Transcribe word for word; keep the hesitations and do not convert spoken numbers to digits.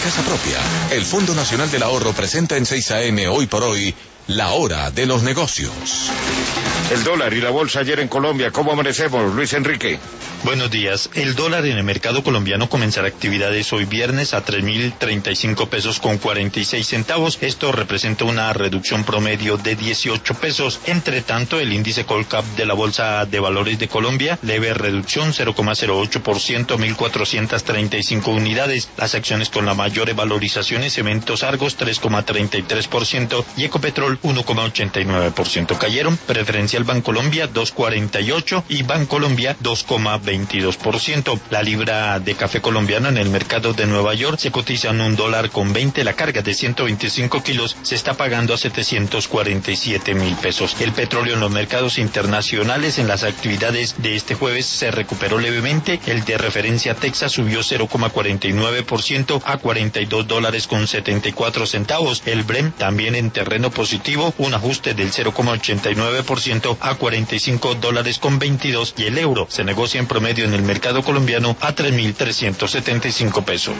casa propia. El Fondo Nacional del Ahorro presenta en seis a eme Hoy por Hoy, la hora de los negocios. El dólar y la bolsa ayer en Colombia, ¿cómo amanecemos, Luis Enrique? Buenos días. El dólar en el mercado colombiano comenzará actividades hoy viernes a tres mil treinta y cinco pesos con cuarenta y seis centavos. Esto representa una reducción promedio de dieciocho pesos. Entre tanto, el índice Colcap de la Bolsa de Valores de Colombia, leve reducción cero coma cero ocho por ciento, mil cuatrocientas treinta y cinco unidades. Las acciones con las mayores valorizaciones, Cementos Argos tres coma treinta y tres por ciento y Ecopetrol uno coma ochenta y nueve por ciento. Cayeron Preferencial Bancolombia dos coma cuarenta y ocho y Bancolombia dos coma veintidós por ciento. La libra de café colombiano en el mercado de Nueva York se cotiza en un dólar con veinte. La carga de ciento veinticinco kilos se está pagando a setecientos cuarenta y siete mil pesos. El petróleo en los mercados internacionales en las actividades de este jueves se recuperó levemente. El de referencia Texas subió cero coma cuarenta y nueve por ciento a cuarenta y dos dólares con setenta y cuatro centavos. El Brent también en terreno positivo, un ajuste del cero coma ochenta y nueve por ciento a cuarenta y cinco dólares con veintidós y el euro se negocia en promedio en el mercado colombiano a tres mil trescientos setenta y cinco pesos.